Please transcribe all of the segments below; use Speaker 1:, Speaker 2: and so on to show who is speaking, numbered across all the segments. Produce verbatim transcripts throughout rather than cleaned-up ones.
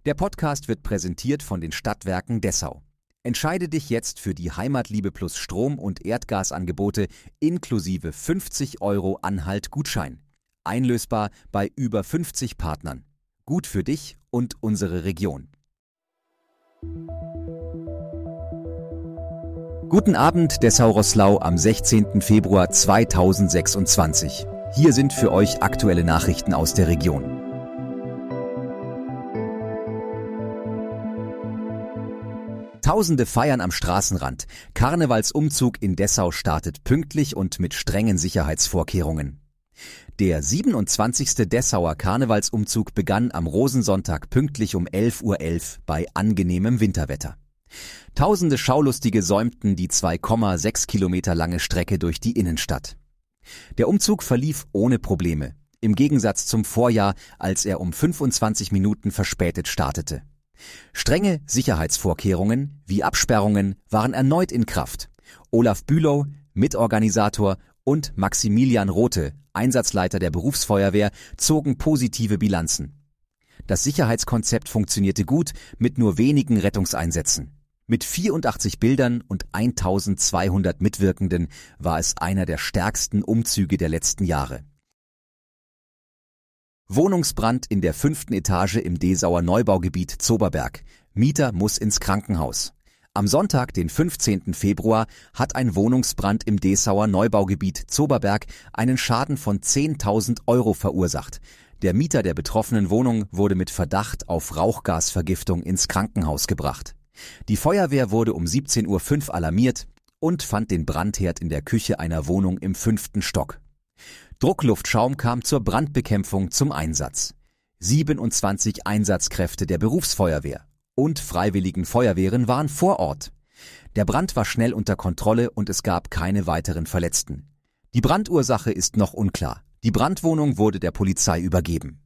Speaker 1: Der Podcast wird präsentiert von den Stadtwerken Dessau. Entscheide dich jetzt für die Heimatliebe Plus Strom- und Erdgasangebote inklusive fünfzig Euro Anhalt-Gutschein. Einlösbar bei über fünfzig Partnern. Gut für dich und unsere Region. Guten Abend, Dessau-Roßlau am sechzehnten Februar zweitausendsechsundzwanzig. Hier sind für euch aktuelle Nachrichten aus der Region. Tausende feiern am Straßenrand. Karnevalsumzug in Dessau startet pünktlich und mit strengen Sicherheitsvorkehrungen. Der siebenundzwanzigste Dessauer Karnevalsumzug begann am Rosensonntag pünktlich um elf Uhr elf bei angenehmem Winterwetter. Tausende Schaulustige säumten die zwei Komma sechs Kilometer lange Strecke durch die Innenstadt. Der Umzug verlief ohne Probleme, im Gegensatz zum Vorjahr, als er um fünfundzwanzig Minuten verspätet startete. Strenge Sicherheitsvorkehrungen wie Absperrungen waren erneut in Kraft. Olaf Bülow, Mitorganisator, und Maximilian Rothe, Einsatzleiter der Berufsfeuerwehr, zogen positive Bilanzen. Das Sicherheitskonzept funktionierte gut mit nur wenigen Rettungseinsätzen. Mit vierundachtzig Bildern und eintausendzweihundert Mitwirkenden war es einer der stärksten Umzüge der letzten Jahre. Wohnungsbrand in der fünften Etage im Dessauer Neubaugebiet Zoberberg. Mieter muss ins Krankenhaus. Am Sonntag, den fünfzehnten Februar, hat ein Wohnungsbrand im Dessauer Neubaugebiet Zoberberg einen Schaden von zehntausend Euro verursacht. Der Mieter der betroffenen Wohnung wurde mit Verdacht auf Rauchgasvergiftung ins Krankenhaus gebracht. Die Feuerwehr wurde um siebzehn Uhr fünf alarmiert und fand den Brandherd in der Küche einer Wohnung im fünften Stock. Druckluftschaum kam zur Brandbekämpfung zum Einsatz. siebenundzwanzig Einsatzkräfte der Berufsfeuerwehr und Freiwilligen Feuerwehren waren vor Ort. Der Brand war schnell unter Kontrolle und es gab keine weiteren Verletzten. Die Brandursache ist noch unklar. Die Brandwohnung wurde der Polizei übergeben.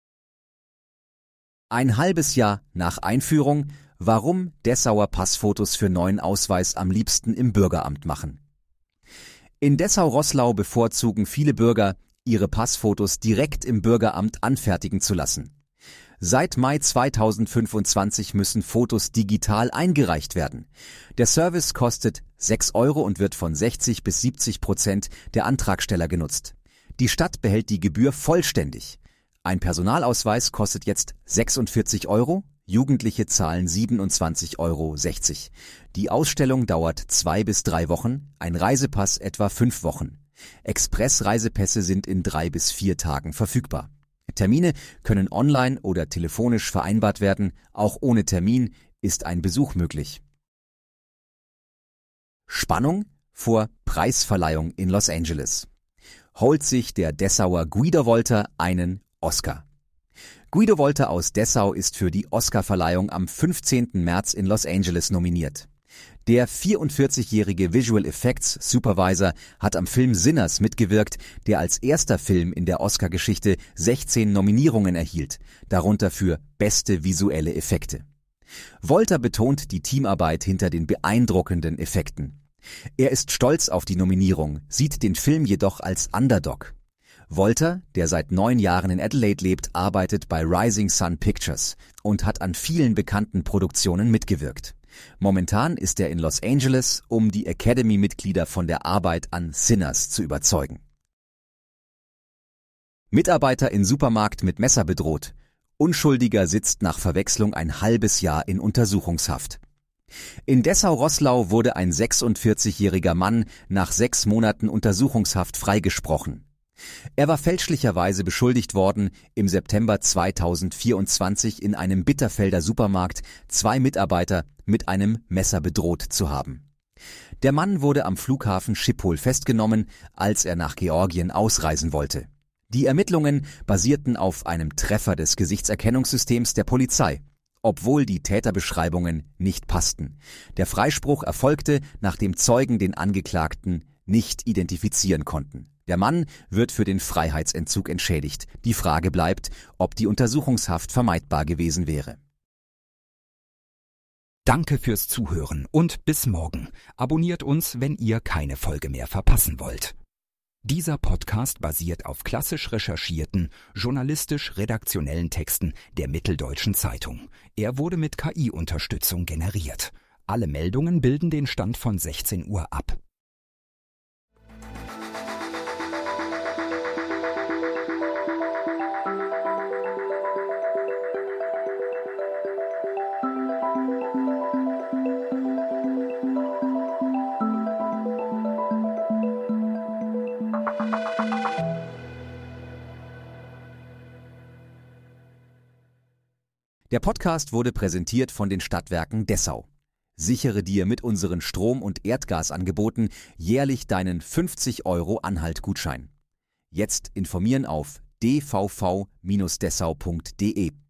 Speaker 1: Ein halbes Jahr nach Einführung, warum Dessauer Passfotos für neuen Ausweis am liebsten im Bürgeramt machen. In Dessau-Roßlau bevorzugen viele Bürger, ihre Passfotos direkt im Bürgeramt anfertigen zu lassen. Seit Mai zweitausendfünfundzwanzig müssen Fotos digital eingereicht werden. Der Service kostet sechs Euro und wird von sechzig bis siebzig Prozent der Antragsteller genutzt. Die Stadt behält die Gebühr vollständig. Ein Personalausweis kostet jetzt sechsundvierzig Euro, Jugendliche zahlen siebenundzwanzig Euro sechzig. Die Ausstellung dauert zwei bis drei Wochen, ein Reisepass etwa fünf Wochen. Express-Reisepässe sind in drei bis vier Tagen verfügbar. Termine können online oder telefonisch vereinbart werden, auch ohne Termin ist ein Besuch möglich. Spannung vor Preisverleihung in Los Angeles. Holt sich der Dessauer Guido Wolter einen Oscar. Guido Wolter aus Dessau ist für die Oscarverleihung am fünfzehnten März in Los Angeles nominiert. Der vierundvierzigjährige Visual Effects Supervisor hat am Film Sinners mitgewirkt, der als erster Film in der Oscar-Geschichte sechzehn Nominierungen erhielt, darunter für beste visuelle Effekte. Wolter betont die Teamarbeit hinter den beeindruckenden Effekten. Er ist stolz auf die Nominierung, sieht den Film jedoch als Underdog. Wolter, der seit neun Jahren in Adelaide lebt, arbeitet bei Rising Sun Pictures und hat an vielen bekannten Produktionen mitgewirkt. Momentan ist er in Los Angeles, um die Academy-Mitglieder von der Arbeit an Sinners zu überzeugen. Mitarbeiter in Supermarkt mit Messer bedroht. Unschuldiger sitzt nach Verwechslung ein halbes Jahr in Untersuchungshaft. In Dessau-Roßlau wurde ein sechsundvierzigjähriger Mann nach sechs Monaten Untersuchungshaft freigesprochen. Er war fälschlicherweise beschuldigt worden, im September zweitausendvierundzwanzig in einem Bitterfelder Supermarkt zwei Mitarbeiter mit einem Messer bedroht zu haben. Der Mann wurde am Flughafen Schiphol festgenommen, als er nach Georgien ausreisen wollte. Die Ermittlungen basierten auf einem Treffer des Gesichtserkennungssystems der Polizei, obwohl die Täterbeschreibungen nicht passten. Der Freispruch erfolgte, nachdem Zeugen den Angeklagten nicht identifizieren konnten. Der Mann wird für den Freiheitsentzug entschädigt. Die Frage bleibt, ob die Untersuchungshaft vermeidbar gewesen wäre.
Speaker 2: Danke fürs Zuhören und bis morgen. Abonniert uns, wenn ihr keine Folge mehr verpassen wollt. Dieser Podcast basiert auf klassisch recherchierten, journalistisch-redaktionellen Texten der Mitteldeutschen Zeitung. Er wurde mit K I-Unterstützung generiert. Alle Meldungen bilden den Stand von sechzehn Uhr ab.
Speaker 1: Der Podcast wurde präsentiert von den Stadtwerken Dessau. Sichere dir mit unseren Strom- und Erdgasangeboten jährlich deinen fünfzig Euro Anhalt-Gutschein. Jetzt informieren auf d v v Bindestrich dessau punkt de.